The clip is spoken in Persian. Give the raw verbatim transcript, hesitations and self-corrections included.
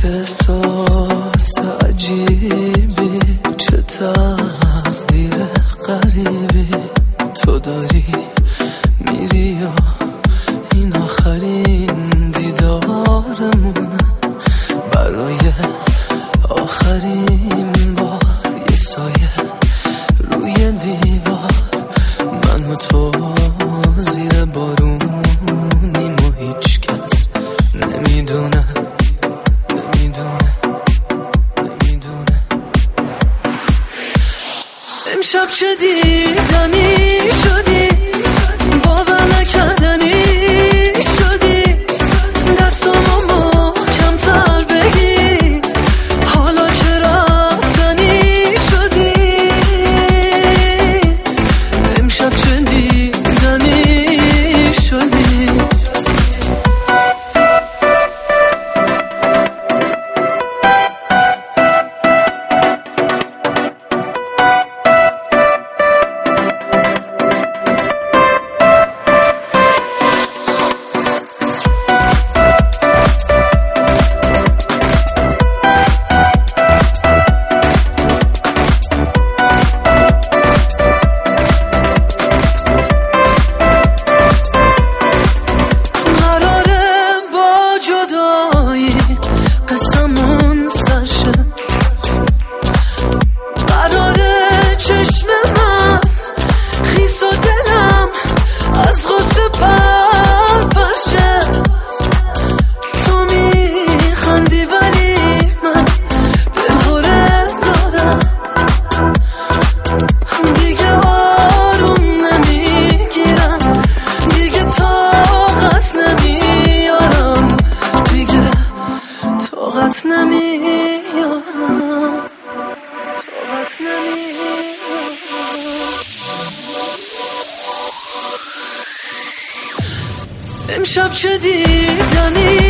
احساس عجیبی، چه تقدیر غریبی تو داری، میری و این آخرین دیدارمونه، برای آخرین بار یه سایه روی دیوار، من و تو زیر بارونیم و هیچ کس نمیدونه نمیدونه نمیدونه امشب چه دیدنی شدی، باور نکردنی شدی، دستامو محکم تر بگی، حالا که رفتنی شدی، امشب چه دیدنی شدی. قسمون سرشه، قراره چشم من خیس و دلم از غصه پر پرشه، تو میخندی ولی من دلهوره دارم، دیگه آروم نمیگیرم، دیگه طاقت نمیارم، دیگه طاقت نمیارم، طاقت نمیارم. امشب چه دیدنی